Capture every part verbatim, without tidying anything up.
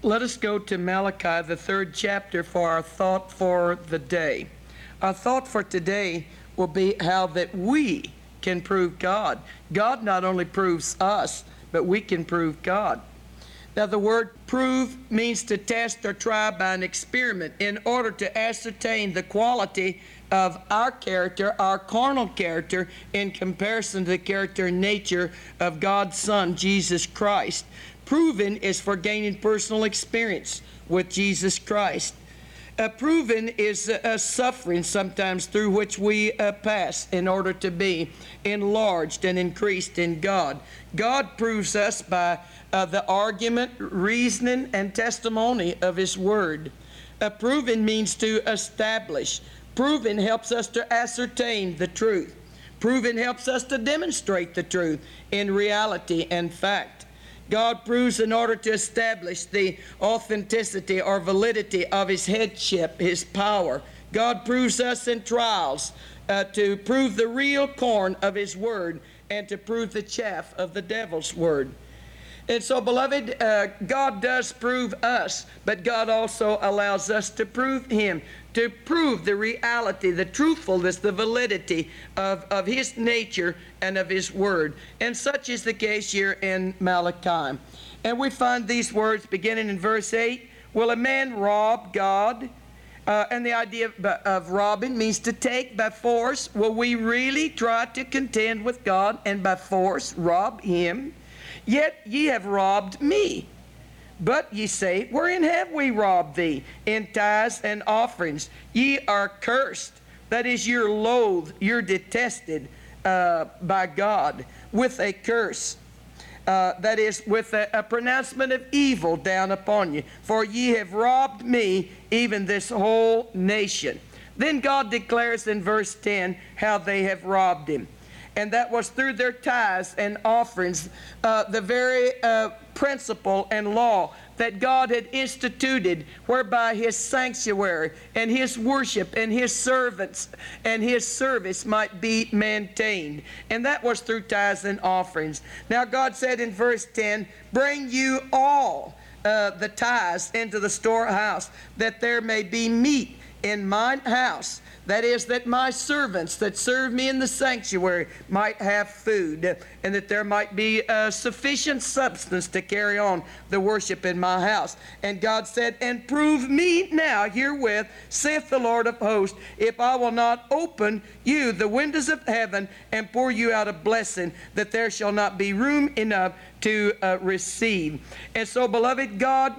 Let us go to Malachi, the third chapter, for our thought for the day. Our thought for today will be how that we can prove God. God not only proves us, but we can prove God. Now, the word prove means to test or try by an experiment in order to ascertain the quality of our character, our carnal character, in comparison to the character and nature of God's Son, Jesus Christ. Proven is for gaining personal experience with Jesus Christ. Uh, proven is a, a suffering sometimes through which we uh, pass in order to be enlarged and increased in God. God proves us by uh, the argument, reasoning, and testimony of His Word. Uh, proven means to establish. Proven helps us to ascertain the truth. Proven helps us to demonstrate the truth in reality and fact. God proves in order to establish the authenticity or validity of His headship, His power. God proves us in trials uh, to prove the real corn of His Word and to prove the chaff of the devil's word. And so, beloved, uh, God does prove us, but God also allows us to prove Him, to prove the reality, the truthfulness, the validity of, of His nature and of His Word. And such is the case here in Malachi. And we find these words beginning in verse eight. Will a man rob God? Uh, and the idea of, of robbing means to take by force. Will we really try to contend with God and by force rob Him? Yet ye have robbed me. But ye say, wherein have we robbed thee? In tithes and offerings. Ye are cursed. That is, you're loathed, you're detested uh, by God with a curse. Uh, that is, with a, a pronouncement of evil down upon you. For ye have robbed me, even this whole nation. Then God declares in verse ten how they have robbed Him. And that was through their tithes and offerings, uh, the very uh, principle and law that God had instituted, whereby His sanctuary and His worship and His servants and His service might be maintained. And that was through tithes and offerings. Now God said in verse ten, bring you all uh, the tithes into the storehouse, that there may be meat in mine house. That is, that my servants that serve me in the sanctuary might have food, and that there might be uh, sufficient substance to carry on the worship in my house. And God said, and prove me now herewith, saith the Lord of hosts, if I will not open you the windows of heaven and pour you out a blessing, that there shall not be room enough to uh, receive. And so, beloved, God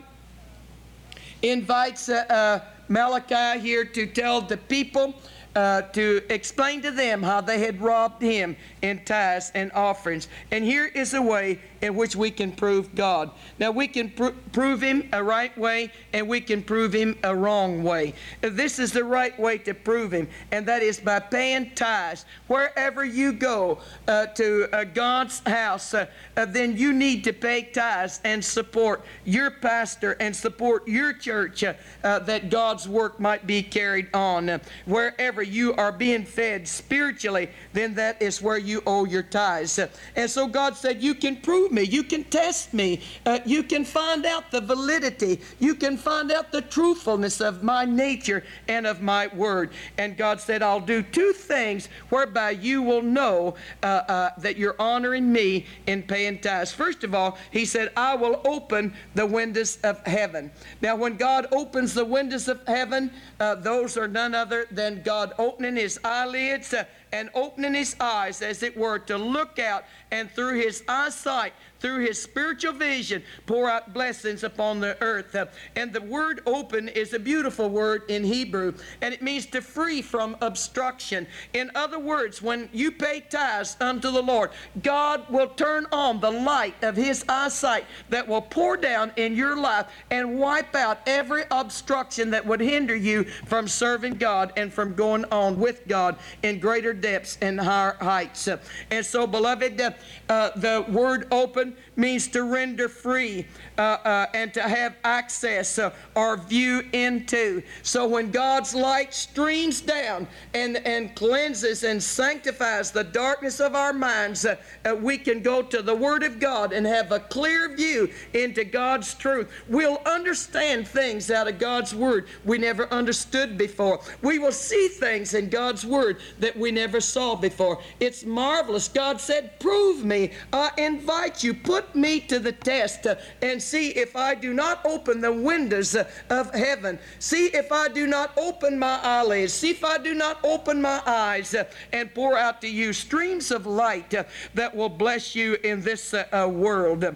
invites uh, uh, Malachi here to tell the people, uh, to explain to them how they had robbed Him in tithes and offerings. And here is a way in which we can prove God. Now, we can pr- prove Him a right way, and we can prove Him a wrong way. This is the right way to prove Him, and that is by paying tithes. Wherever you go uh, to uh, God's house, uh, uh, then you need to pay tithes and support your pastor and support your church, uh, uh, that God's work might be carried on. Uh, wherever you are being fed spiritually, then that is where you owe your tithes. Uh, and so God said, you can prove me, you can test me, uh, you can find out the validity, you can find out the truthfulness of my nature and of my word. And God said, I'll do two things whereby you will know uh, uh, that you're honoring me in paying tithes. First of all, He said, I will open the windows of heaven. Now, when God opens the windows of heaven, uh, those are none other than God opening His eyelids uh, and opening His eyes, as it were, to look out, and through His eyesight, through His spiritual vision, pour out blessings upon the earth. Uh, and the word open is a beautiful word in Hebrew, and it means to free from obstruction. In other words, when you pay tithes unto the Lord, God will turn on the light of His eyesight that will pour down in your life and wipe out every obstruction that would hinder you from serving God and from going on with God in greater depths and higher heights. Uh, and so, beloved, uh, uh, the word open open means to render free uh, uh, and to have access uh, or view into. So when God's light streams down and, and cleanses and sanctifies the darkness of our minds, uh, uh, we can go to the Word of God and have a clear view into God's truth. We'll understand things out of God's Word we never understood before. We will see things in God's Word that we never saw before. It's marvelous. God said, prove me. I invite you. Put me to the test uh, and see if I do not open the windows uh, of heaven. See if I do not open my eyelids. See if I do not open my eyes uh, and pour out to you streams of light uh, that will bless you in this uh, uh, world.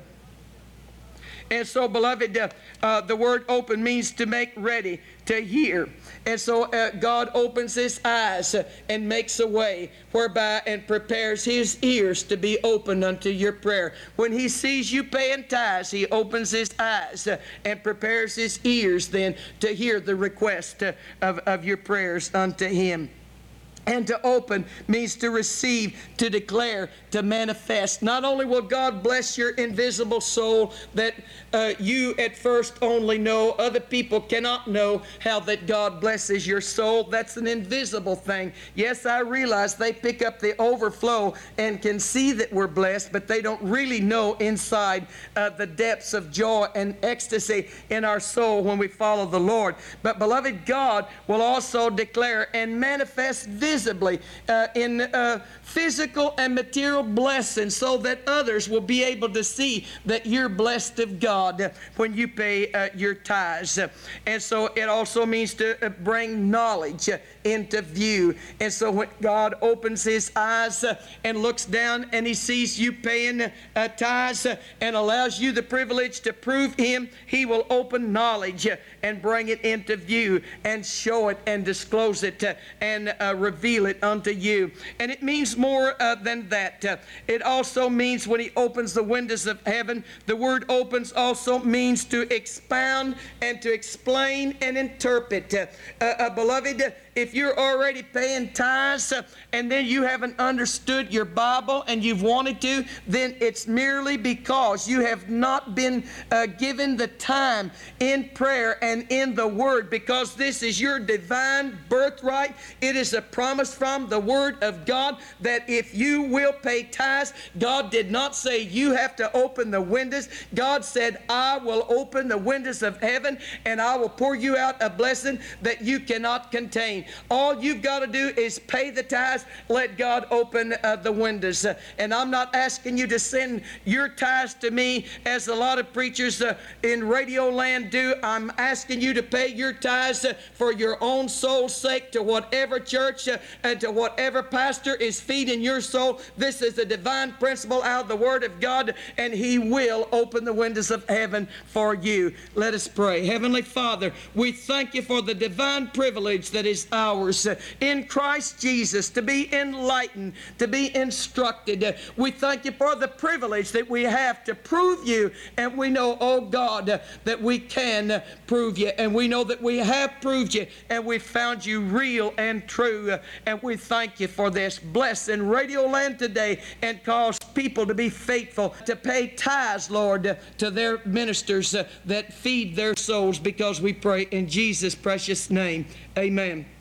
And so, beloved, uh, uh, the word open means to make ready, to hear. And so uh, God opens His eyes uh, and makes a way whereby and prepares His ears to be open unto your prayer. When He sees you paying tithes, He opens His eyes uh, and prepares His ears then to hear the request uh, of, of your prayers unto Him. And to open means to receive, to declare, to manifest. Not only will God bless your invisible soul that uh, you at first only know, other people cannot know how that God blesses your soul. That's an invisible thing. Yes, I realize they pick up the overflow and can see that we're blessed, but they don't really know inside uh, the depths of joy and ecstasy in our soul when we follow the Lord. But beloved, God will also declare and manifest visibly visibly uh, in uh, physical and material blessings so that others will be able to see that you're blessed of God when you pay uh, your tithes. And so it also means to bring knowledge into view. And so when God opens His eyes uh, and looks down and He sees you paying uh, tithes uh, and allows you the privilege to prove Him, He will open knowledge uh, and bring it into view and show it and disclose it uh, and uh, reveal it unto you. And it means more uh, than that. Uh, it also means when He opens the windows of heaven, the word opens also means to expound and to explain and interpret. Uh, uh, beloved, uh, if you're already paying tithes uh, and then you haven't understood your Bible and you've wanted to, then it's merely because you have not been uh, given the time in prayer and in the Word, because this is your divine birthright. It is a promise from the Word of God that if you will pay tithes, God did not say you have to open the windows. God said, I will open the windows of heaven and I will pour you out a blessing that you cannot contain. All you've got to do is pay the tithes, let God open uh, the windows. Uh, and I'm not asking you to send your tithes to me as a lot of preachers uh, in radio land do. I'm asking you to pay your tithes uh, for your own soul's sake to whatever church uh, and to whatever pastor is feeding your soul. This is a divine principle out of the Word of God, and He will open the windows of heaven for you. Let us pray. Heavenly Father, we thank You for the divine privilege that is ours uh, in Christ Jesus to be enlightened, to be instructed. Uh, we thank You for the privilege that we have to prove You, and we know, oh God, uh, that we can uh, prove You, and we know that we have proved You, and we found You real and true, uh, and we thank You for this. Bless in Radio Land today and cause people to be faithful, to pay tithes, Lord, uh, to their ministers uh, that feed their souls, because we pray in Jesus' precious name. Amen.